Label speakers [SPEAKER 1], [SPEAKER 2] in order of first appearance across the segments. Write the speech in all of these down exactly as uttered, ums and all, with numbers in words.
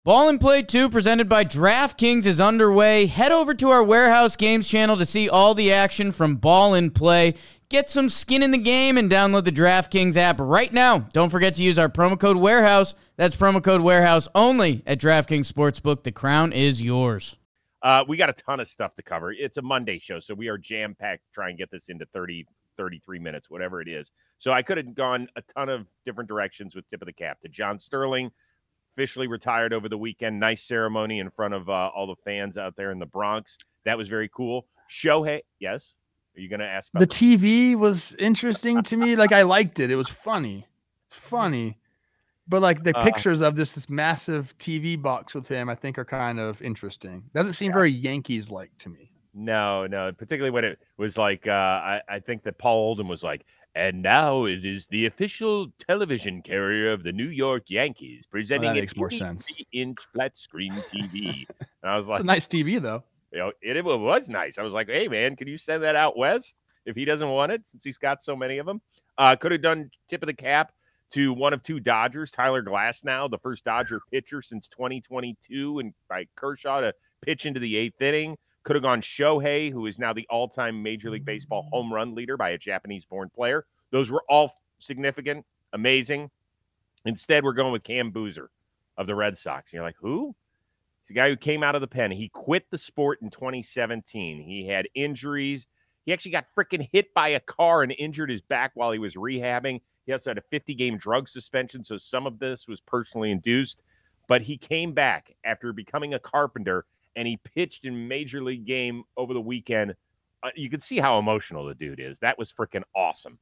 [SPEAKER 1] Ball and Play two, presented by DraftKings, is underway. Head over to our Warehouse Games channel to see all the action from Ball and Play. Get some skin in the game and download the DraftKings app right now. Don't forget to use our promo code Warehouse. That's promo code Warehouse only at DraftKings Sportsbook. The crown is yours.
[SPEAKER 2] Uh, we got a ton of stuff to cover. It's a Monday show, so we are jam-packed to try and get this into thirty, thirty-three minutes, whatever it is. So I could have gone a ton of different directions with tip of the cap to John Sterling, officially retired over the weekend. Nice ceremony in front of uh, all the fans out there in the Bronx. That was very cool. Shohei, yes? Are you going to ask about
[SPEAKER 3] the T V was interesting to me. Like, I liked it. It was funny. It's funny. But, like, the uh, pictures of this this massive T V box with him, I think, are kind of interesting. Doesn't seem yeah. very Yankees-like to me.
[SPEAKER 2] No, no, particularly when it was like, uh, I, I think that Paul Oldham was like, and now it is the official television carrier of the New York Yankees, presenting
[SPEAKER 3] well, that makes more sense.
[SPEAKER 2] inch flat screen T V. And I was like,
[SPEAKER 3] it's a nice T V, though.
[SPEAKER 2] You know, it, it was nice. I was like, hey, man, can you send that out west if he doesn't want it, since he's got so many of them? Uh, could have done tip of the cap to one of two Dodgers, Tyler Glasnow, the first Dodger pitcher since twenty twenty-two, and by Kershaw to pitch into the eighth inning. Could have gone Shohei, who is now the all-time Major League Baseball home run leader by a Japanese-born player. Those were all significant, amazing. Instead, we're going with Cam Boozer of the Red Sox. And you're like, who? He's the guy who came out of the pen. He quit the sport in twenty seventeen. He had injuries. He actually got freaking hit by a car and injured his back while he was rehabbing. He also had a fifty-game drug suspension, so some of this was personally induced. But he came back after becoming a carpenter, and he pitched in Major League game over the weekend. Uh, you can see how emotional the dude is. That was freaking awesome.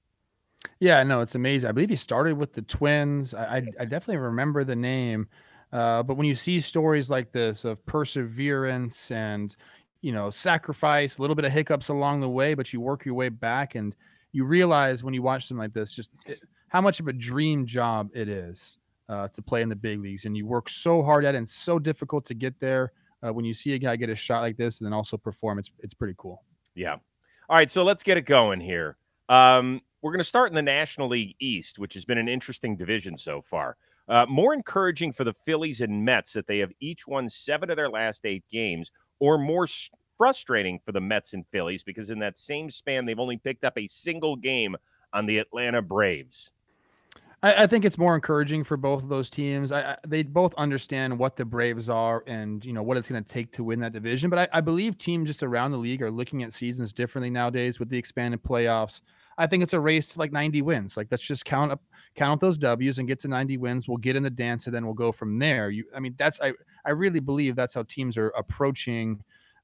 [SPEAKER 3] Yeah, no, it's amazing. I believe he started with the Twins. I, I, I definitely remember the name. Uh, but when you see stories like this of perseverance and, you know, sacrifice, a little bit of hiccups along the way, but you work your way back, and you realize when you watch something like this, just it, how much of a dream job it is uh, to play in the big leagues. And you work so hard at it, and it's so difficult to get there. Uh, when you see a guy get a shot like this and then also perform, it's it's pretty cool.
[SPEAKER 2] Yeah. All right, so let's get it going here. Um, we're going to start in the National League East, which has been an interesting division so far. Uh, more encouraging for the Phillies and Mets that they have each won seven of their last eight games, or more frustrating for the Mets and Phillies because in that same span, they've only picked up a single game on the Atlanta Braves.
[SPEAKER 3] I, I think it's more encouraging for both of those teams. I, I, they both understand what the Braves are and, you know, what it's going to take to win that division. But I, I believe teams just around the league are looking at seasons differently nowadays with the expanded playoffs. I think it's a race to like ninety wins. Like, let's just count up, count those W's and get to ninety wins. We'll get in the dance and then we'll go from there. You, I mean, that's, I, I really believe that's how teams are approaching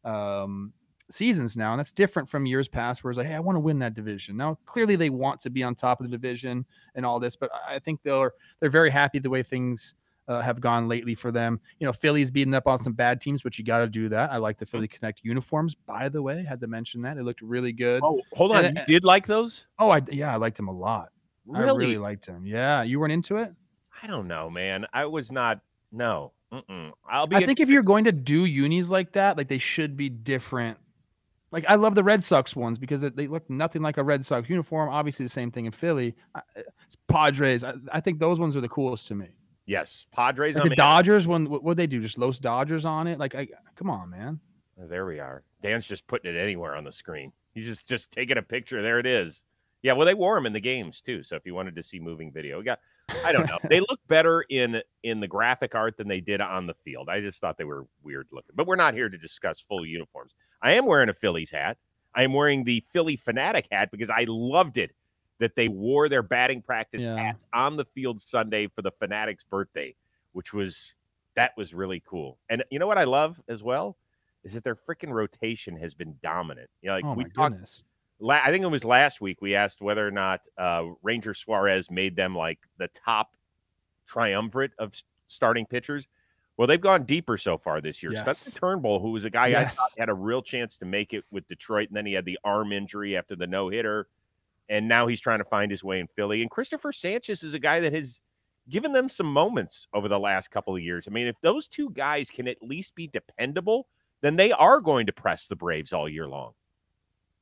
[SPEAKER 3] um, seasons now. And that's different from years past where it's like, hey, I want to win that division. Now, clearly they want to be on top of the division and all this, but I think they're, they're very happy the way things uh, have gone lately for them. You know, Philly's beating up on some bad teams, but you got to do that. I like the Philly Connect uniforms, by the way. Had to mention that. It looked really good.
[SPEAKER 2] Oh, hold on.
[SPEAKER 3] And,
[SPEAKER 2] you did like those?
[SPEAKER 3] Oh, I yeah, I liked them a lot.
[SPEAKER 2] Really?
[SPEAKER 3] I really liked them. Yeah. You weren't into it?
[SPEAKER 2] I don't know, man. I was not. No. Mm-mm. I'll be.
[SPEAKER 3] I think if you're going to do unis like that, like they should be different. Like, I love the Red Sox ones because they look nothing like a Red Sox uniform. Obviously, the same thing in Philly. It's Padres. I, I think those ones are the coolest to me.
[SPEAKER 2] Yes, Padres.
[SPEAKER 3] Like the Dodgers one. What would they do? Just Los Dodgers on it? Like, I, come on, man.
[SPEAKER 2] There we are. Dan's just putting it anywhere on the screen. He's just just taking a picture. There it is. Yeah, well, they wore them in the games too. So if you wanted to see moving video, we got. I don't know. They look better in in the graphic art than they did on the field. I just thought they were weird looking. But we're not here to discuss full uniforms. I am wearing a Phillies hat. I am wearing the Philly Fanatic hat because I loved it that they wore their batting practice yeah. hats on the field Sunday for the Fanatics' birthday, which was that was really cool. And you know what I love as well is that their freaking rotation has been dominant. You know, like
[SPEAKER 3] oh
[SPEAKER 2] we
[SPEAKER 3] my
[SPEAKER 2] talked.
[SPEAKER 3] Goodness.
[SPEAKER 2] I think it was last week we asked whether or not uh, Ranger Suarez made them like the top triumvirate of starting pitchers. Well, they've gone deeper so far this year.
[SPEAKER 3] Yes.
[SPEAKER 2] Spencer Turnbull, who was a guy
[SPEAKER 3] yes.
[SPEAKER 2] I thought had a real chance to make it with Detroit, and then he had the arm injury after the no-hitter, and now he's trying to find his way in Philly. And Christopher Sanchez is a guy that has given them some moments over the last couple of years. I mean, if those two guys can at least be dependable, then they are going to press the Braves all year long.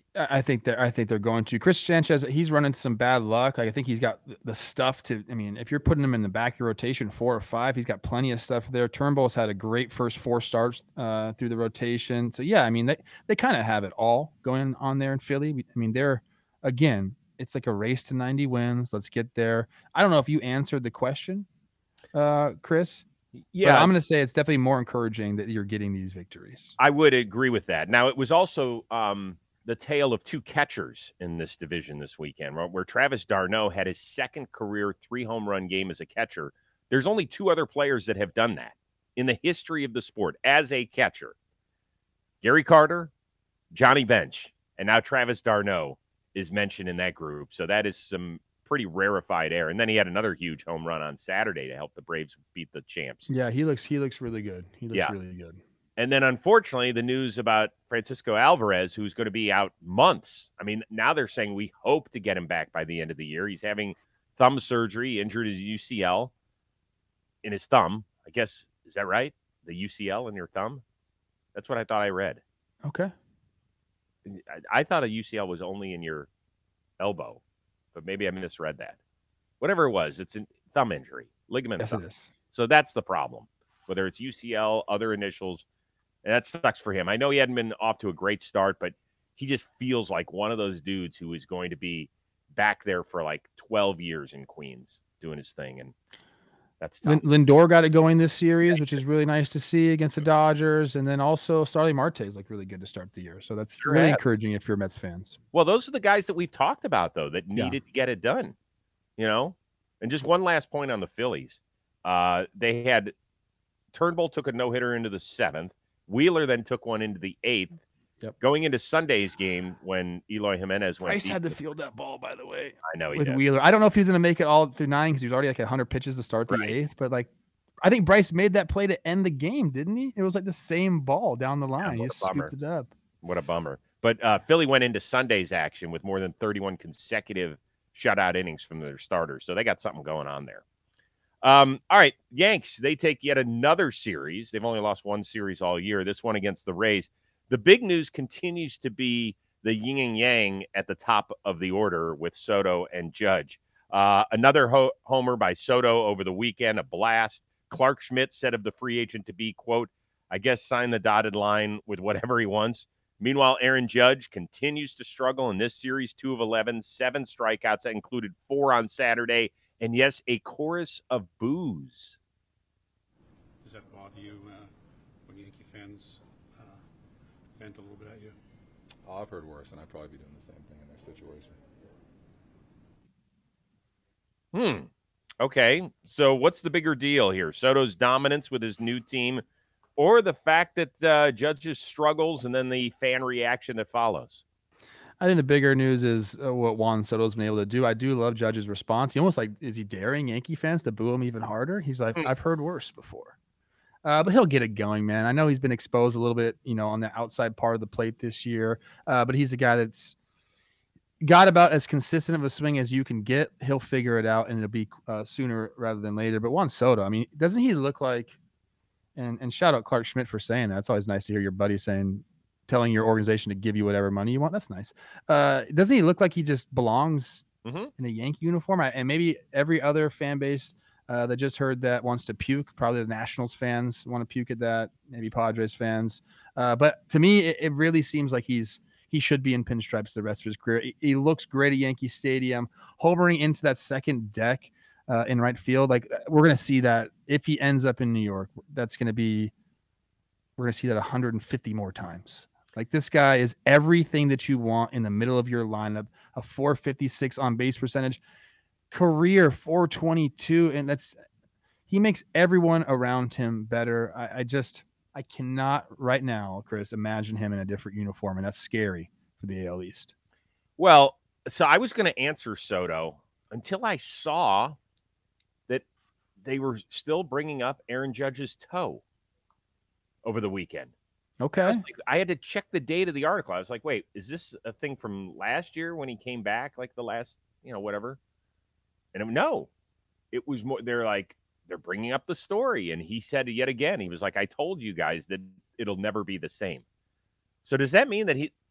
[SPEAKER 3] I think that I think they're going to. Chris Sanchez, he's running some bad luck. Like, I think he's got the stuff to. I mean, if you're putting him in the back of your rotation, four or five, he's got plenty of stuff there. Turnbull's had a great first four starts uh, through the rotation. So yeah, I mean, they they kind of have it all going on there in Philly. I mean, they're again, it's like a race to ninety wins. Let's get there. I don't know if you answered the question, uh, Chris.
[SPEAKER 2] Yeah,
[SPEAKER 3] but I'm going to say it's definitely more encouraging that you're getting these victories.
[SPEAKER 2] I would agree with that. Now, it was also um, the tale of two catchers in this division this weekend, where, where Travis d'Arnaud had his second career three home run game as a catcher. There's only two other players that have done that in the history of the sport as a catcher. Gary Carter, Johnny Bench, and now Travis d'Arnaud is mentioned in that group. So that is some pretty rarefied air. And then he had another huge home run on Saturday to help the Braves beat the champs.
[SPEAKER 3] Yeah, he looks he looks really good. He looks
[SPEAKER 2] Yeah.
[SPEAKER 3] really good.
[SPEAKER 2] And then, unfortunately, the news about Francisco Alvarez, who's going to be out months. I mean, now they're saying we hope to get him back by the end of the year. He's having thumb surgery, he injured his U C L in his thumb. I guess, is that right? The U C L in your thumb? That's what I thought I read.
[SPEAKER 3] Okay.
[SPEAKER 2] I, I thought a U C L was only in your elbow, but maybe I misread that. Whatever it was, it's a thumb injury, ligament
[SPEAKER 3] Yes,
[SPEAKER 2] thumb.
[SPEAKER 3] it is.
[SPEAKER 2] So that's the problem. Whether it's U C L, other initials, and that sucks for him. I know he hadn't been off to a great start, but he just feels like one of those dudes who is going to be back there for like twelve years in Queens doing his thing, and that's tough.
[SPEAKER 3] Lindor got it going this series, which is really nice to see against the Dodgers, and then also Starling Marte is like really good to start the year. So that's
[SPEAKER 2] Sure
[SPEAKER 3] really
[SPEAKER 2] have.
[SPEAKER 3] encouraging if you're Mets fans.
[SPEAKER 2] Well, those are the guys that we've talked about, though, that
[SPEAKER 3] Yeah.
[SPEAKER 2] needed to get it done, you know? And just one last point on the Phillies. Uh, they had Turnbull took a no-hitter into the seventh. Wheeler then took one into the eighth.
[SPEAKER 3] Yep.
[SPEAKER 2] Going into Sunday's game when Eloy Jimenez went
[SPEAKER 3] Bryce
[SPEAKER 2] deep,
[SPEAKER 3] had to field that ball, by the way,
[SPEAKER 2] I know he
[SPEAKER 3] with
[SPEAKER 2] did.
[SPEAKER 3] Wheeler. I don't know if he was going to make it all through nine because he was already like one hundred pitches to start the
[SPEAKER 2] Right.
[SPEAKER 3] eighth, but like I think Bryce made that play to end the game, didn't he? It was like the same ball down the line. he
[SPEAKER 2] what a
[SPEAKER 3] just
[SPEAKER 2] bummer.
[SPEAKER 3] scooped it up.
[SPEAKER 2] What a bummer. But uh, Philly went into Sunday's action with more than thirty-one consecutive shutout innings from their starters. So they got something going on there. Um, all right, Yanks, they take yet another series. They've only lost one series all year, this one against the Rays. The big news continues to be the yin and yang at the top of the order with Soto and Judge. Uh, another ho- homer by Soto over the weekend, a blast. Clark Schmidt said of the free agent to be, quote, I guess sign the dotted line with whatever he wants. Meanwhile, Aaron Judge continues to struggle in this series, two of eleven, seven strikeouts. That included four on Saturday. And yes, a chorus of boos.
[SPEAKER 4] Does that bother you uh, when Yankee fans uh, vent a little bit at you?
[SPEAKER 5] Oh, I've heard worse, and I'd probably be doing the same thing in their situation.
[SPEAKER 2] Hmm. Okay. So what's the bigger deal here? Soto's dominance with his new team, or the fact that uh, Judge's struggles and then the fan reaction that follows?
[SPEAKER 3] I think the bigger news is uh, what Juan Soto's been able to do. I do love Judge's response. He almost like, is he daring Yankee fans to boo him even harder? He's like, I've heard worse before. Uh, but he'll get it going, man. I know he's been exposed a little bit, you know, on the outside part of the plate this year. Uh, but he's a guy that's got about as consistent of a swing as you can get. He'll figure it out, and it'll be uh, sooner rather than later. But Juan Soto, I mean, doesn't he look like, and, and shout out Clark Schmidt for saying that. It's always nice to hear your buddy saying, telling your organization to give you whatever money you want. That's nice. Uh, doesn't he look like he just belongs
[SPEAKER 2] mm-hmm.
[SPEAKER 3] in a Yankee uniform? I, and maybe every other fan base uh, that just heard that wants to puke. Probably the Nationals fans want to puke at that. Maybe Padres fans. Uh, but to me, it, it really seems like he's he should be in pinstripes the rest of his career. He, he looks great at Yankee Stadium, homering into that second deck uh, in right field. Like we're gonna see that if he ends up in New York. That's gonna be we're gonna see that one hundred fifty more times. Like this guy is everything that you want in the middle of your lineup, a four fifty-six on base percentage, career four twenty-two. And that's, he makes everyone around him better. I, I just, I cannot right now, Chris, imagine him in a different uniform. And that's scary for the A L East.
[SPEAKER 2] Well, so I was going to answer Soto until I saw that they were still bringing up Aaron Judge's toe over the weekend.
[SPEAKER 3] Okay.
[SPEAKER 2] I, was like, I had to check the date of the article. I was like, wait, is this a thing from last year when he came back, like the last, you know, whatever? And it, no, it was more, they're like, they're bringing up the story. And he said yet again, he was like, I told you guys that it'll never be the same. So does that mean that he,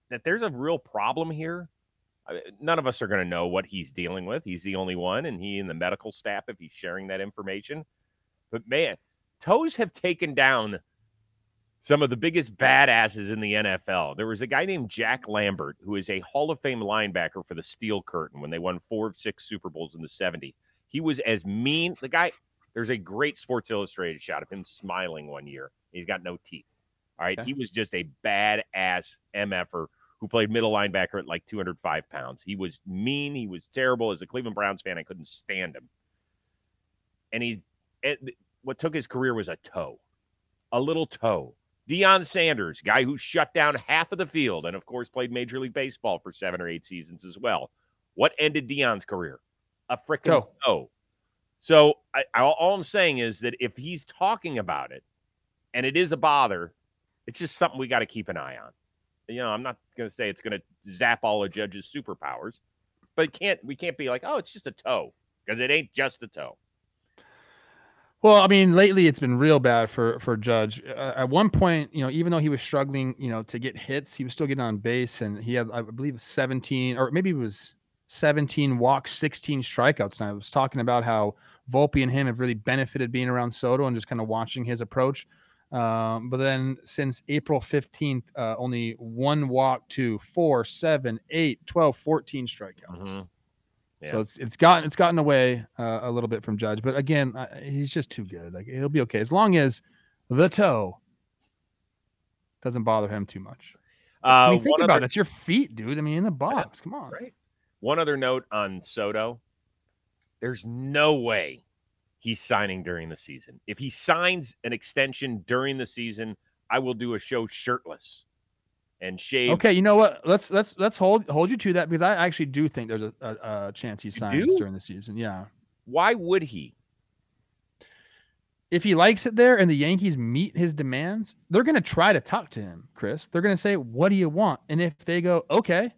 [SPEAKER 2] that there's a real problem here. I- None of us are going to know what he's dealing with. He's the only one, and he and the medical staff, if he's sharing that information. But man, toes have taken down some of the biggest badasses in the N F L. There was a guy named Jack Lambert, who is a Hall of Fame linebacker for the Steel Curtain when they won four of six Super Bowls in the seventies. He was as mean. The guy, there's a great Sports Illustrated shot of him smiling one year. He's got no teeth. All right.
[SPEAKER 3] Okay.
[SPEAKER 2] He was just a badass M F-er who played middle linebacker at like two hundred five pounds. He was mean. He was terrible. As a Cleveland Browns fan, I couldn't stand him. And he, it, what took his career was a toe, a little toe. Deion Sanders, guy who shut down half of the field and, of course, played Major League Baseball for seven or eight seasons as well. What ended Deion's career? A freaking toe. toe. So I, I, all I'm saying is that if he's talking about it and it is a bother, it's just something we got to keep an eye on. You know, I'm not going to say it's going to zap all of Judge's superpowers, but it can't. We can't be like, oh, it's just a toe, because it ain't just a toe.
[SPEAKER 3] Well, I mean, lately it's been real bad for for Judge. Uh, at one point, you know, even though he was struggling, you know, to get hits, he was still getting on base, and he had, I believe, seventeen, or maybe it was seventeen walks, sixteen strikeouts. And I was talking about how Volpe and him have really benefited being around Soto and just kind of watching his approach. Um, but then since April fifteenth, uh, only one walk to four, seven, eight, twelve, fourteen strikeouts.
[SPEAKER 2] Mm-hmm. Yeah.
[SPEAKER 3] So it's it's gotten it's gotten away uh, a little bit from Judge, but again, uh, he's just too good. Like, he'll be okay as long as the toe doesn't bother him too much.
[SPEAKER 2] Uh,
[SPEAKER 3] I mean, think
[SPEAKER 2] one
[SPEAKER 3] about
[SPEAKER 2] other,
[SPEAKER 3] it. It's your feet, dude. I mean, in the box. Come on.
[SPEAKER 2] Right. One other note on Soto: there's no way he's signing during the season. If he signs an extension during the season, I will do a show shirtless and shave.
[SPEAKER 3] Okay, you know what? Let's let's let's hold hold you to that, because I actually do think there's a, a, a chance he signs
[SPEAKER 2] do?
[SPEAKER 3] during the season. Yeah.
[SPEAKER 2] Why would he?
[SPEAKER 3] If he likes it there and the Yankees meet his demands, they're going to try to talk to him, Chris. They're going to say, "What do you want?" And if they go, "Okay,"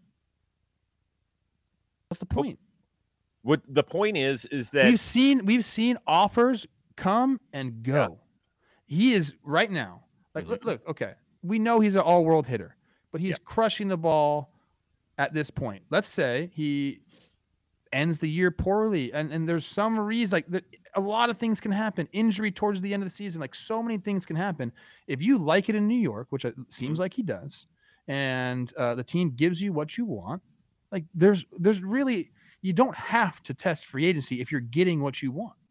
[SPEAKER 3] what's the point?
[SPEAKER 2] What the point is is that
[SPEAKER 3] We've seen we've seen offers come and go. Yeah. He is right now. Like,
[SPEAKER 2] Mhm.
[SPEAKER 3] look, look, okay. We know he's an all-world hitter, but he's
[SPEAKER 2] Yeah.
[SPEAKER 3] crushing the ball at this point. Let's say he ends the year poorly, and, and there's some reason, like the, a lot of things can happen. Injury towards the end of the season, like so many things can happen. If you like it in New York, which it seems
[SPEAKER 2] Mhm.
[SPEAKER 3] like he does, and uh, the team gives you what you want, like there's there's really, you don't have to test free agency if you're getting what you want.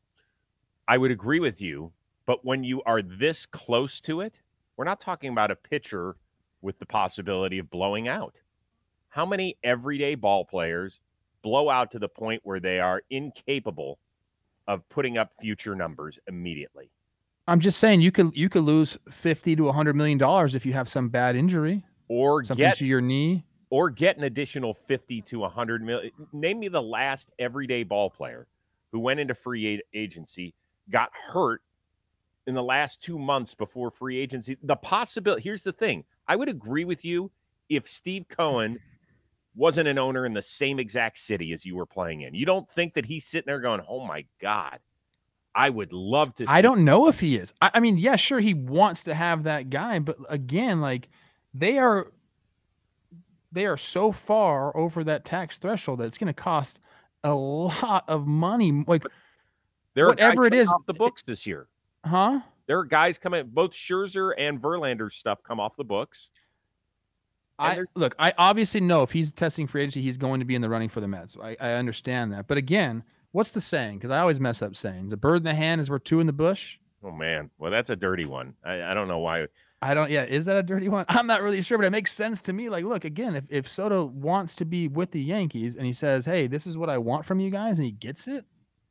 [SPEAKER 2] I would agree with you, but when you are this close to it, we're not talking about a pitcher with the possibility of blowing out. How many everyday ball players blow out to the point where they are incapable of putting up future numbers immediately?
[SPEAKER 3] I'm just saying you could you could lose fifty to a hundred million dollars if you have some bad injury,
[SPEAKER 2] Or
[SPEAKER 3] something
[SPEAKER 2] get
[SPEAKER 3] to your knee.
[SPEAKER 2] or get an additional fifty to one hundred million. Name me the last everyday ball player who went into free agency, got hurt in the last two months before free agency. The possibility, here's the thing. I would agree with you if Steve Cohen wasn't an owner in the same exact city as you were playing in. You don't think that he's sitting there going, oh my God, I would love to see.
[SPEAKER 3] I don't know if he is. I, I mean, yeah, sure, he wants to have that guy, but again, like they are they are so far over that tax threshold that it's going to cost a lot of money. Like
[SPEAKER 2] But there are
[SPEAKER 3] whatever
[SPEAKER 2] guys
[SPEAKER 3] it
[SPEAKER 2] coming
[SPEAKER 3] is,
[SPEAKER 2] off the books this year.
[SPEAKER 3] huh?
[SPEAKER 2] There are guys coming, both Scherzer and Verlander's stuff come off the books. And
[SPEAKER 3] I
[SPEAKER 2] they're-
[SPEAKER 3] look, I obviously know if he's testing free agency, he's going to be in the running for the Mets. I, I understand that. But again, what's the saying? Because I always mess up sayings. A bird in the hand is worth two in the bush.
[SPEAKER 2] Oh, man. Well, that's a dirty one. I, I don't know why.
[SPEAKER 3] I don't, yeah, is that a dirty one? I'm not really sure, but it makes sense to me. Like, look, again, if, if Soto wants to be with the Yankees and he says, hey, this is what I want from you guys, and he gets it.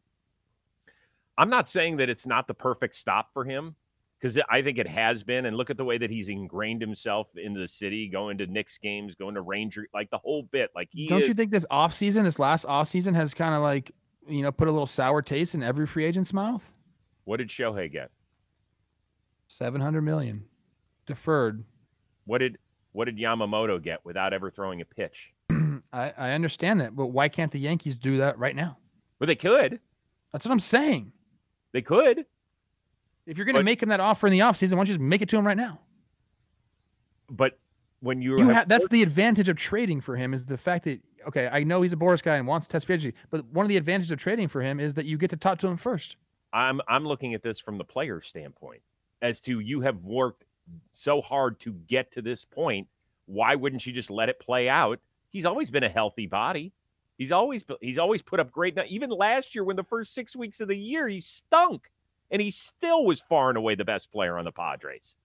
[SPEAKER 2] I'm not saying that it's not the perfect stop for him, because I think it has been. And look at the way that he's ingrained himself into the city, going to Knicks games, going to Ranger, like the whole bit. Like he
[SPEAKER 3] Don't
[SPEAKER 2] is,
[SPEAKER 3] you think this offseason, this last offseason has kind of like, you know, put a little sour taste in every free agent's mouth?
[SPEAKER 2] What did Shohei get?
[SPEAKER 3] seven hundred million deferred.
[SPEAKER 2] What did what did Yamamoto get without ever throwing a pitch?
[SPEAKER 3] I, I understand that, but why can't the Yankees do that right now?
[SPEAKER 2] Well, they could.
[SPEAKER 3] That's what I'm saying.
[SPEAKER 2] They could.
[SPEAKER 3] If you're going to
[SPEAKER 2] But-
[SPEAKER 3] make him that offer in the offseason, why don't you just make it to him right now?
[SPEAKER 2] But when you,
[SPEAKER 3] You
[SPEAKER 2] have
[SPEAKER 3] have that's the advantage of trading for him is the fact that okay, I know he's a Boris guy and wants to test free agency, but one of the advantages of trading for him is that you get to talk to him first.
[SPEAKER 2] I'm I'm looking at this from the player standpoint as to you have worked so hard to get to this point. Why wouldn't you just let it play out? He's always been a healthy body. He's always he's always put up great. Even last year, when the first six weeks of the year he stunk, and he still was far and away the best player on the Padres.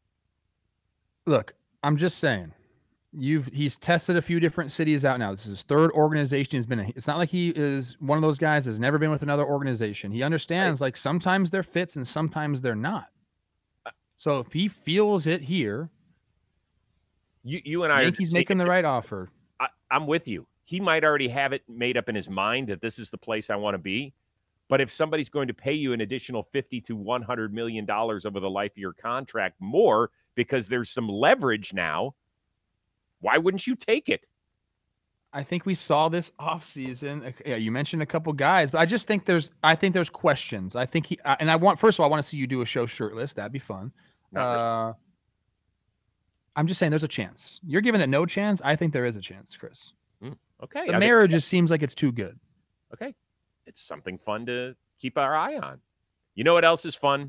[SPEAKER 3] Look, I'm just saying, you've he's tested a few different cities out now. This is his third organization. He's been. A, it's not like he is one of those guys that's never been with another organization. He understands right. like sometimes they're fits and sometimes they're not. So if he feels it here,
[SPEAKER 2] you you and I
[SPEAKER 3] Yankees
[SPEAKER 2] are
[SPEAKER 3] making the right offer.
[SPEAKER 2] I, I'm with you. He might already have it made up in his mind that this is the place I want to be. But if somebody's going to pay you an additional fifty to one hundred million dollars over the life of your contract more because there's some leverage now, why wouldn't you take it?
[SPEAKER 3] I think we saw this offseason. Yeah, you mentioned a couple guys, but I just think there's I think there's questions. I think he and I want first of all, I want to see you do a show shirtless. That'd be fun. Uh, I'm just saying there's a chance. You're giving it no chance. I think there is a chance, Chris.
[SPEAKER 2] Mm, okay.
[SPEAKER 3] The marriage just seems like it's too good.
[SPEAKER 2] Okay. It's something fun to keep our eye on. You know what else is fun?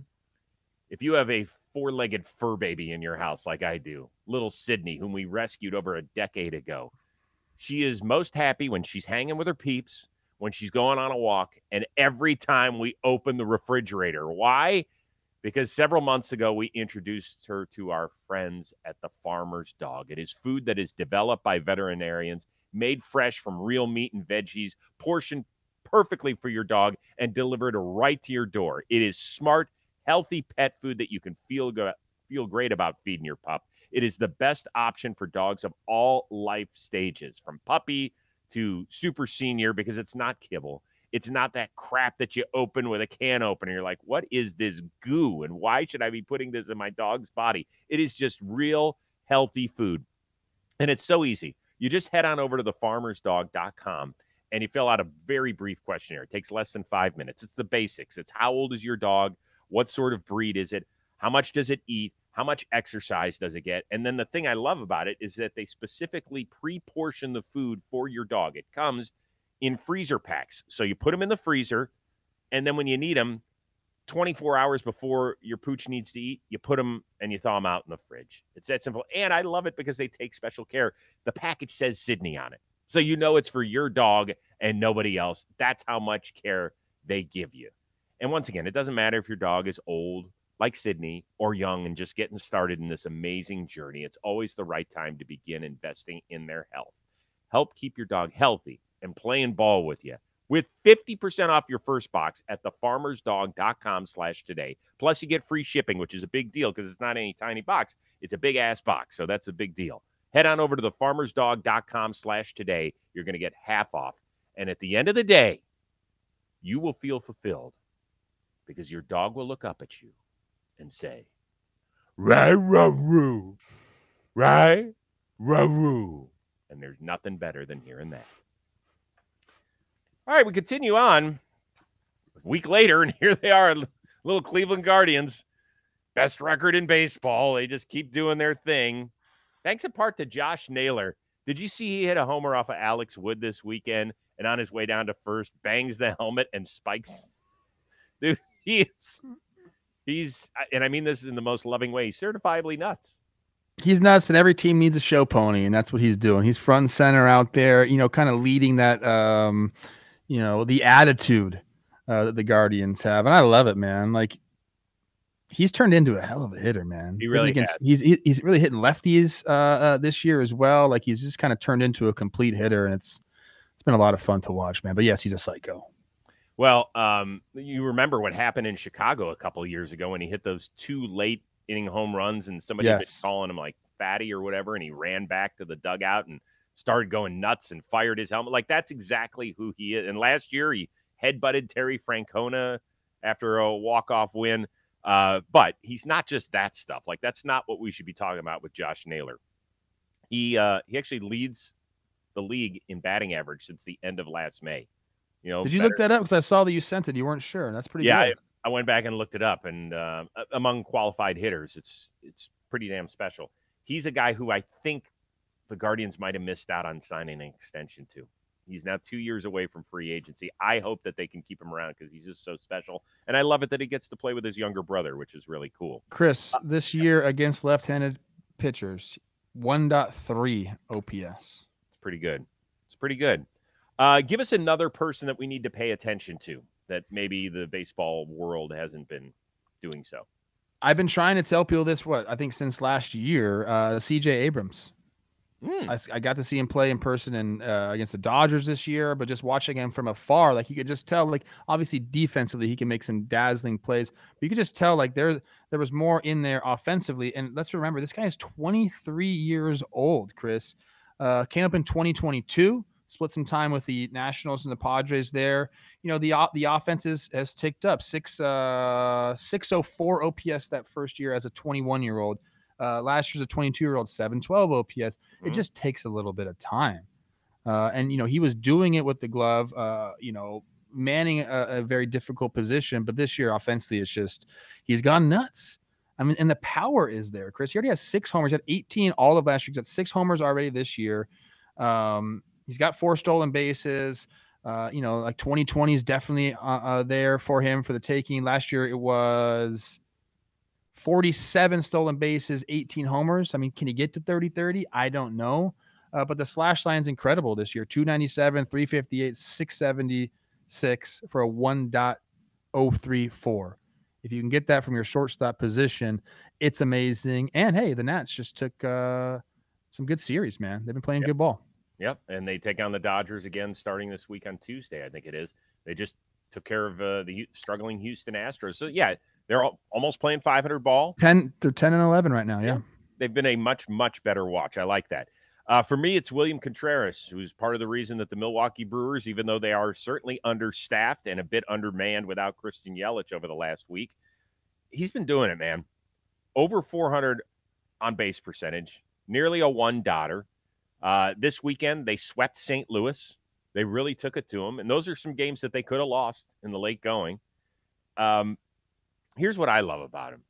[SPEAKER 2] If you have a four-legged fur baby in your house like I do, little Sydney, whom we rescued over a decade ago, she is most happy when she's hanging with her peeps, when she's going on a walk, and every time we open the refrigerator. Why? Because several months ago, we introduced her to our friends at the Farmer's Dog. It is food that is developed by veterinarians, made fresh from real meat and veggies, portioned perfectly for your dog, and delivered right to your door. It is smart, healthy pet food that you can feel go- feel great about feeding your pup. It is the best option for dogs of all life stages, from puppy to super senior, because it's not kibble. It's not that crap that you open with a can opener. You're like, what is this goo? And why should I be putting this in my dog's body? It is just real healthy food. And it's so easy. You just head on over to the farmers dog dot com and you fill out a very brief questionnaire. It takes less than five minutes. It's the basics. It's how old is your dog? What sort of breed is it? How much does it eat? How much exercise does it get? And then the thing I love about it is that they specifically pre-portion the food for your dog. It comes in freezer packs. So you put them in the freezer, and then when you need them, twenty-four hours before your pooch needs to eat, you put them and you thaw them out in the fridge. It's that simple. And I love it because they take special care. The package says Sydney on it. So you know it's for your dog and nobody else. That's how much care they give you. And once again, it doesn't matter if your dog is old like Sydney or young and just getting started in this amazing journey. It's always the right time to begin investing in their health. Help keep your dog healthy and playing ball with you with fifty percent off your first box at the farmers dog dot com slash today. Plus you get free shipping, which is a big deal because it's not any tiny box. It's a big ass box. So that's a big deal. Head on over to the farmers dog dot com slash today. You're going to get half off. And at the end of the day, you will feel fulfilled because your dog will look up at you and say, right, roo, right, roo. And there's nothing better than hearing that. All right, we continue on. A week later, and here they are, little Cleveland Guardians. Best record in baseball. They just keep doing their thing. Thanks in part to Josh Naylor. Did you see he hit a homer off of Alex Wood this weekend? And on his way down to first, bangs the helmet and spikes. Dude, he is, he's, and I mean this in the most loving way, he's certifiably nuts.
[SPEAKER 3] He's nuts, and every team needs a show pony, and that's what he's doing. He's front and center out there, you know, kind of leading that, um, you know, the attitude uh, that the Guardians have. And I love it, man. Like, he's turned into a hell of a hitter, man.
[SPEAKER 2] He really
[SPEAKER 3] against,
[SPEAKER 2] has.
[SPEAKER 3] He's he's really hitting lefties uh, uh, this year as well. Like, he's just kind of turned into a complete hitter, and it's it's been a lot of fun to watch, man. But yes, he's a psycho.
[SPEAKER 2] Well, um, you remember what happened in Chicago a couple of years ago when he hit those two late inning home runs, and somebody
[SPEAKER 3] Yes.
[SPEAKER 2] was calling him like fatty or whatever, and he ran back to the dugout and started going nuts and fired his helmet. Like, that's exactly who he is. And last year he headbutted Terry Francona after a walk-off win. Uh, but he's not just that stuff. Like, that's not what we should be talking about with Josh Naylor. He uh, he actually leads the league in batting average since the end of last May. You know,
[SPEAKER 3] Did you
[SPEAKER 2] better-
[SPEAKER 3] look that up? Because I saw that you sent it. You weren't sure. That's pretty
[SPEAKER 2] Yeah,
[SPEAKER 3] good.
[SPEAKER 2] I, I went back and looked it up, and uh, among qualified hitters, it's it's pretty damn special. He's a guy who I think the Guardians might have missed out on signing an extension too. He's now two years away from free agency. I hope that they can keep him around because he's just so special. And I love it that he gets to play with his younger brother, which is really cool.
[SPEAKER 3] Chris, this year against left-handed pitchers, one point three O P S.
[SPEAKER 2] It's pretty good. It's pretty good. Uh, give us another person that we need to pay attention to that maybe the baseball world hasn't been doing so.
[SPEAKER 3] I've been trying to tell people this, what, I think since last year, uh, C J Abrams. Mm. I, I got to see him play in person and uh, against the Dodgers this year, but just watching him from afar, like you could just tell, like obviously defensively he can make some dazzling plays, but you could just tell like there there was more in there offensively. And let's remember, this guy is twenty-three years old. Chris uh, came up in twenty twenty-two, split some time with the Nationals and the Padres there. You know the the offense is, has ticked up six uh six oh four O P S that first year as a twenty-one year old. Uh, last year's a twenty-two year old, seven twelve O P S. It mm-hmm. just takes a little bit of time. Uh, and, you know, he was doing it with the glove, uh, you know, manning a, a very difficult position. But this year, offensively, it's just, he's gone nuts. I mean, and the power is there, Chris. He already has six homers. He had eighteen all of last year. He's got six homers already this year. Um, he's got four stolen bases. Uh, you know, like twenty twenty is definitely uh, uh, there for him for the taking. Last year, it was forty-seven stolen bases, eighteen homers. I mean, can he get to thirty thirty? I don't know. Uh, but the slash line's incredible this year. two ninety-seven, three fifty-eight, six seventy-six for a one point oh three four. If you can get that from your shortstop position, it's amazing. And, hey, the Nats just took uh, some good series, man. They've been playing
[SPEAKER 2] yep.
[SPEAKER 3] good ball.
[SPEAKER 2] Yep, and they take on the Dodgers again starting this week on Tuesday, I think it is. They just took care of uh, the struggling Houston Astros. So, yeah, they're all, almost playing five hundred ball.
[SPEAKER 3] ten, they're ten and eleven right now, yeah. yeah.
[SPEAKER 2] They've been a much, much better watch. I like that. Uh, for me, it's William Contreras, who's part of the reason that the Milwaukee Brewers, even though they are certainly understaffed and a bit undermanned without Christian Yelich over the last week, he's been doing it, man. Over four hundred on base percentage, nearly a one-dotter. Uh, this weekend, they swept Saint Louis. They really took it to them, and those are some games that they could have lost in the late going. Um, Here's what I love about him.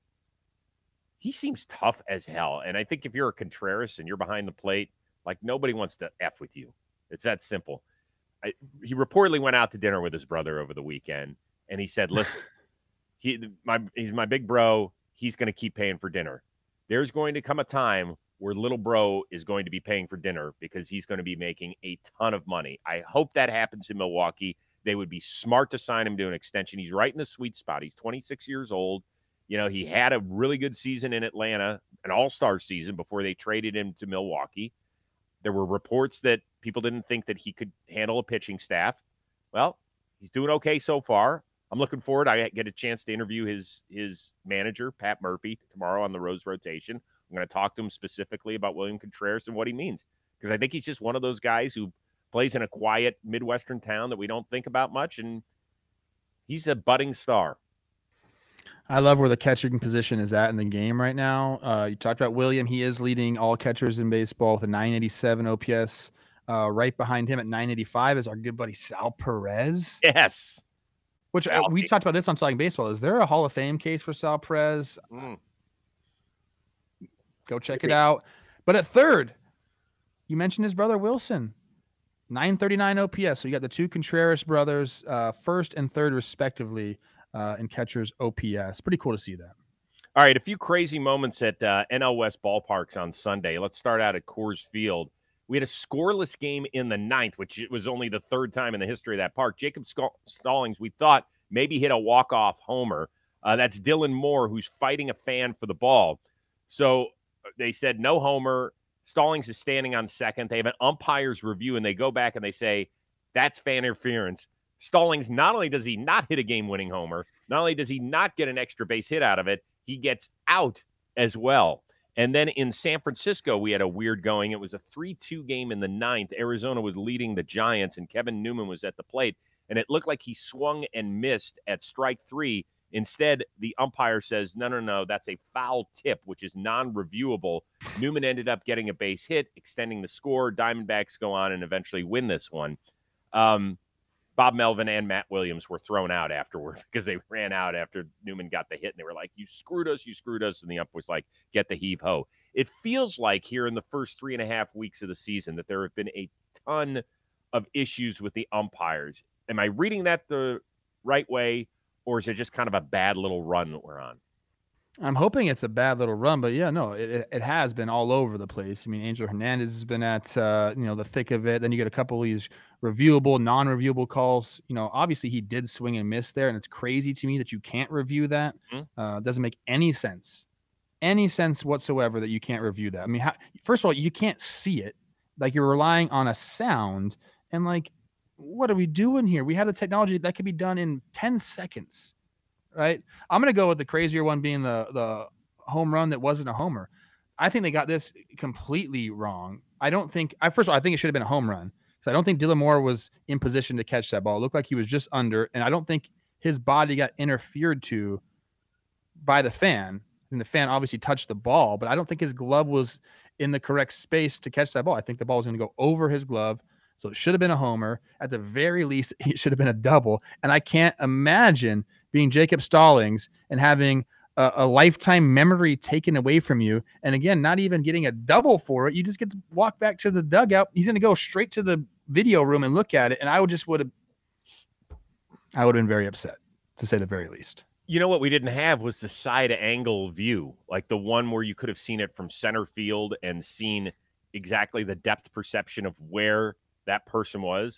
[SPEAKER 2] He seems tough as hell. And I think if you're a Contreras and you're behind the plate, like nobody wants to F with you. It's that simple. I, he reportedly went out to dinner with his brother over the weekend, and he said, listen, he, my, he's my big bro. He's going to keep paying for dinner. There's going to come a time where little bro is going to be paying for dinner because he's going to be making a ton of money. I hope that happens in Milwaukee. They would be smart to sign him to an extension. He's right in the sweet spot. He's twenty-six years old. You know, he had a really good season in Atlanta, an all-star season before they traded him to Milwaukee. There were reports that people didn't think that he could handle a pitching staff. Well, he's doing okay so far. I'm looking forward. I get a chance to interview his his manager, Pat Murphy, tomorrow on the Rose Rotation. I'm going to talk to him specifically about William Contreras and what he means, because I think he's just one of those guys who plays in a quiet Midwestern town that we don't think about much, and he's a budding star.
[SPEAKER 3] I love where the catching position is at in the game right now. Uh, you talked about William. He is leading all catchers in baseball with a nine eighty-seven O P S. Uh, right behind him at nine eighty-five is our good buddy Sal Perez.
[SPEAKER 2] Yes.
[SPEAKER 3] Which uh, we talked about this on Talking Baseball. Is there a Hall of Fame case for Sal Perez? Mm. Go check it out. But at third, you mentioned his brother Wilson. nine thirty-nine O P S. So you got the two Contreras brothers, uh, first and third respectively, uh, in catchers O P S. Pretty cool to see that.
[SPEAKER 2] All right, a few crazy moments at uh, N L West ballparks on Sunday. Let's start out at Coors Field. We had a scoreless game in the ninth, which was only the third time in the history of that park. Jacob Stallings, we thought, maybe hit a walk-off homer. Uh, that's Dylan Moore, who's fighting a fan for the ball. So they said no homer. Stallings is standing on second. They have an umpire's review, and they go back and they say, that's fan interference. Stallings, not only does he not hit a game-winning homer, not only does he not get an extra base hit out of it, he gets out as well. And then in San Francisco, we had a weird going. It was a three two game in the ninth. Arizona was leading the Giants, and Kevin Newman was at the plate. And it looked like he swung and missed at strike three. Instead, the umpire says, no, no, no, that's a foul tip, which is non-reviewable. Newman ended up getting a base hit, extending the score. Diamondbacks go on and eventually win this one. Um, Bob Melvin and Matt Williams were thrown out afterward because they ran out after Newman got the hit, and they were like, you screwed us, you screwed us. And the ump was like, get the heave ho. It feels like here in the first three and a half weeks of the season that there have been a ton of issues with the umpires. Am I reading that the right way, or is it just kind of a bad little run that we're on?
[SPEAKER 3] I'm hoping it's a bad little run, but yeah, no, it, it has been all over the place. I mean, Angel Hernandez has been at, uh, you know, the thick of it. Then you get a couple of these reviewable, non-reviewable calls. You know, obviously he did swing and miss there, and it's crazy to me that you can't review that. Mm-hmm. Uh, doesn't make any sense, any sense whatsoever that you can't review that. I mean, how, first of all, you can't see it. Like, you're relying on a sound, and like, what are we doing here? We have the technology that can be done in ten seconds. Right, I'm going to go with the crazier one being the the home run that wasn't a homer. I think they got this completely wrong. I don't think. I first of all, I think it should have been a home run because I don't think Dylan Moore was in position to catch that ball. It looked like he was just under, and I don't think his body got interfered to by the fan. And the fan obviously touched the ball, but I don't think his glove was in the correct space to catch that ball. I think the ball was going to go over his glove. So it should have been a homer. At the very least, it should have been a double. And I can't imagine being Jacob Stallings and having a, a lifetime memory taken away from you. And again, not even getting a double for it. You just get to walk back to the dugout. He's going to go straight to the video room and look at it. And I would just would have, I would have been very upset, to say the very least.
[SPEAKER 2] You know what we didn't have was the side angle view, like the one where you could have seen it from center field and seen exactly the depth perception of where that person was.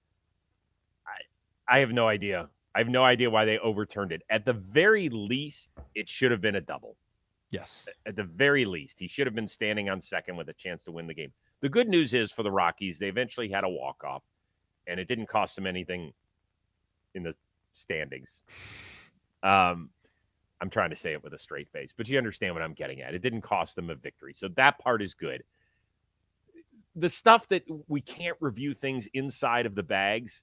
[SPEAKER 2] I I have no idea. I have no idea why they overturned it. At the very least, it should have been a double.
[SPEAKER 3] Yes.
[SPEAKER 2] At the very least, he should have been standing on second with a chance to win the game. The good news is for the Rockies, they eventually had a walk-off, and it didn't cost them anything in the standings. Um, I'm trying to say it with a straight face, but you understand what I'm getting at. It didn't cost them a victory, so that part is good. The stuff that we can't review things inside of the bags,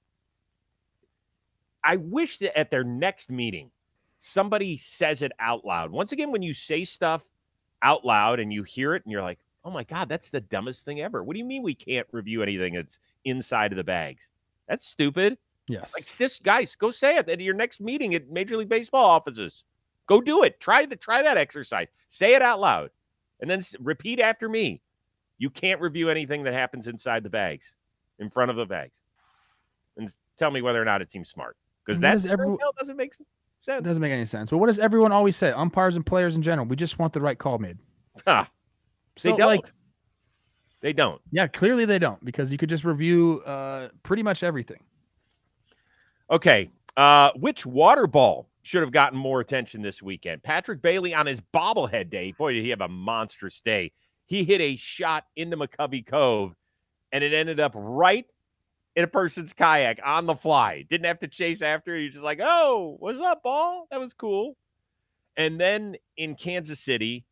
[SPEAKER 2] I wish that at their next meeting, somebody says it out loud. Once again, when you say stuff out loud and you hear it and you're like, oh my God, that's the dumbest thing ever. What do you mean we can't review anything that's inside of the bags? That's stupid.
[SPEAKER 3] Yes.
[SPEAKER 2] Like, this, guys, go say it at your next meeting at Major League Baseball offices. Go do it. Try the try that exercise. Say it out loud. And then repeat after me. You can't review anything that happens inside the bags, in front of the bags. And tell me whether or not it seems smart. Because that every, doesn't make sense.
[SPEAKER 3] It doesn't make any sense. But what does everyone always say? Umpires and players in general, we just want the right call made.
[SPEAKER 2] Huh.
[SPEAKER 3] So,
[SPEAKER 2] they don't.
[SPEAKER 3] Like,
[SPEAKER 2] they don't.
[SPEAKER 3] Yeah, clearly they don't, because you could just review uh, pretty much everything.
[SPEAKER 2] Okay. Uh, which water ball should have gotten more attention this weekend? Patrick Bailey on his bobblehead day. Boy, did he have a monstrous day. He hit a shot into McCovey Cove, and it ended up right in a person's kayak on the fly. Didn't have to chase after. You're just like, oh, what's up, ball? That was cool. And then in Kansas City,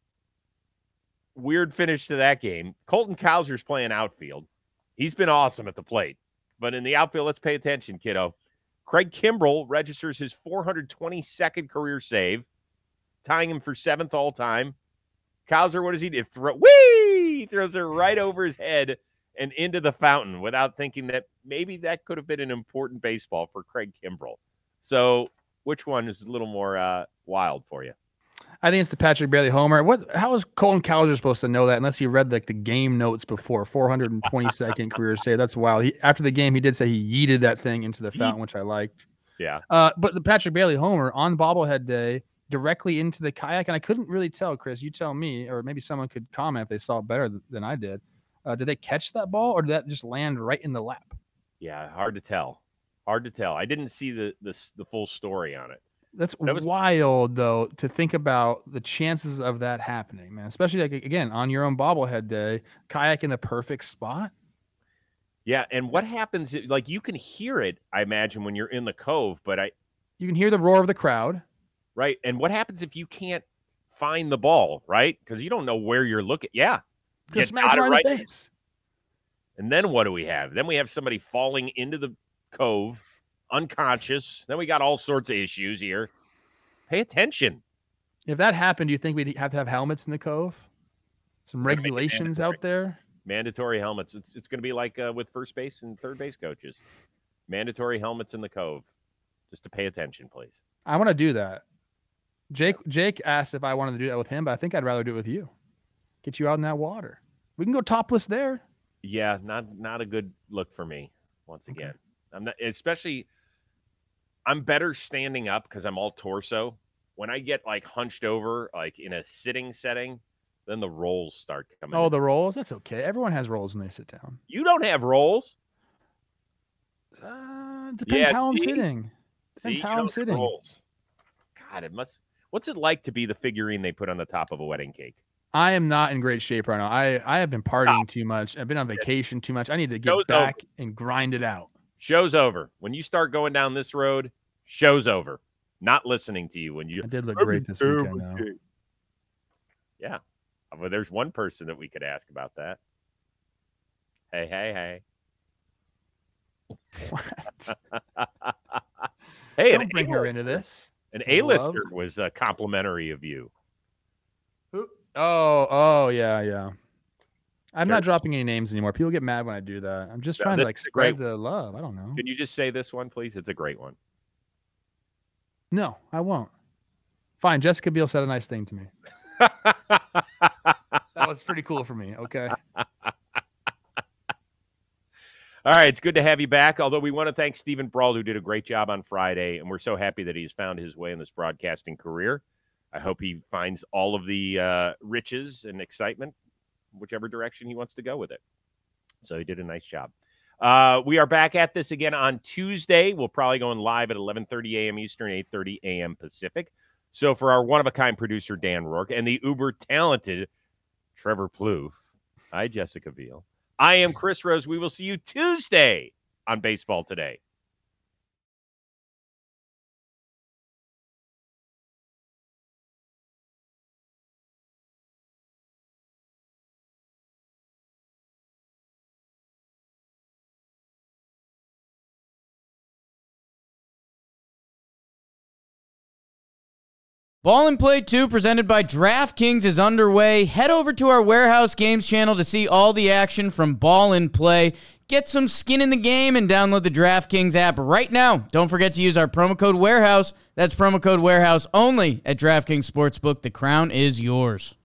[SPEAKER 2] weird finish to that game. Colton Cowser's playing outfield. He's been awesome at the plate. But in the outfield, let's pay attention, kiddo. Craig Kimbrell registers his four hundred twenty-second career save, tying him for seventh all-time. Cowser, what does he do? Throw, whee! He throws it right over his head and into the fountain without thinking that maybe that could have been an important baseball for Craig Kimbrell. So which one is a little more uh, wild for you?
[SPEAKER 3] I think it's the Patrick Bailey homer. What? How is Colton Cowser supposed to know that unless he read like the game notes before? four hundred twenty-second career save. That's wild. He, after the game, he did say he yeeted that thing into the fountain, which I liked.
[SPEAKER 2] Yeah.
[SPEAKER 3] Uh, but the Patrick Bailey homer on bobblehead day directly into the kayak, and I couldn't really tell, Chris. You tell me, or maybe someone could comment if they saw it better than I did. Uh, did they catch that ball, or did that just land right in the lap?
[SPEAKER 2] Yeah, hard to tell. Hard to tell. I didn't see the the, the full story on it.
[SPEAKER 3] That's
[SPEAKER 2] that was
[SPEAKER 3] wild, though, to think about the chances of that happening, man. Especially, like, again, on your own bobblehead day, kayak in the perfect spot.
[SPEAKER 2] Yeah, and what happens, like, you can hear it, I imagine, when you're in the cove, but I...
[SPEAKER 3] You can hear the roar of the crowd.
[SPEAKER 2] Right, and what happens if you can't find the ball, right? Because you don't know where you're looking. Yeah.
[SPEAKER 3] Just smack it right in the face.
[SPEAKER 2] And then what do we have? Then we have somebody falling into the cove, unconscious. Then we got all sorts of issues here. Pay attention.
[SPEAKER 3] If that happened, do you think we'd have to have helmets in the cove? Some regulations out there?
[SPEAKER 2] Mandatory helmets. It's it's going to be like uh, with first base and third base coaches. Mandatory helmets in the Cove. Just to pay attention, please.
[SPEAKER 3] I want to do that. Jake Jake asked if I wanted to do that with him, but I think I'd rather do it with you. Get you out in that water. We can go topless there.
[SPEAKER 2] Yeah, not not a good look for me. Once again, okay. I'm not, especially. I'm better standing up because I'm all torso. When I get like hunched over, like in a sitting setting, then the rolls start coming.
[SPEAKER 3] Oh,
[SPEAKER 2] in.
[SPEAKER 3] the rolls? That's okay. Everyone has rolls when they sit down.
[SPEAKER 2] You don't have rolls.
[SPEAKER 3] Uh, depends
[SPEAKER 2] yeah,
[SPEAKER 3] how
[SPEAKER 2] see?
[SPEAKER 3] I'm sitting. Depends
[SPEAKER 2] see,
[SPEAKER 3] how I'm sitting.
[SPEAKER 2] Rolls. God, it must. What's it like to be the figurine they put on the top of a wedding cake?
[SPEAKER 3] I am not in great shape right now. I, I have been partying Stop. too much. I've been on vacation too much. I need to get Show's back over. and grind it out.
[SPEAKER 2] Show's over. When you start going down this road, show's over. Not listening to you when you.
[SPEAKER 3] I did look great this weekend, though.
[SPEAKER 2] Yeah. Well, there's one person that we could ask about that. Hey, hey, hey.
[SPEAKER 3] What?
[SPEAKER 2] Hey,
[SPEAKER 3] don't bring her into this.
[SPEAKER 2] An A-lister was uh, complimentary of you.
[SPEAKER 3] Oh, oh, yeah, yeah. I'm Church. not dropping any names anymore. People get mad when I do that. I'm just no, trying to like spread the love. I don't know.
[SPEAKER 2] Can you just say this one, please? It's a great one.
[SPEAKER 3] No, I won't. Fine. Jessica Biel said a nice thing to me. That was pretty cool for me. Okay.
[SPEAKER 2] All right. It's good to have you back. Although we want to thank Stephen Brault, who did a great job on Friday. And we're so happy that he's found his way in this broadcasting career. I hope he finds all of the uh, riches and excitement, whichever direction he wants to go with it. So he did a nice job. Uh, we are back at this again on Tuesday. We'll probably go in live at eleven thirty a.m. Eastern, eight thirty a.m. Pacific. So for our one-of-a-kind producer, Dan Rourke, and the uber-talented Trevor Plouffe, hi, Jessica Biel. I am Chris Rose. We will see you Tuesday on Baseball Today.
[SPEAKER 1] Ball and Play two, presented by DraftKings, is underway. Head over to our Warehouse Games channel to see all the action from Ball and Play. Get some skin in the game and download the DraftKings app right now. Don't forget to use our promo code Warehouse. That's promo code Warehouse only at DraftKings Sportsbook. The crown is yours.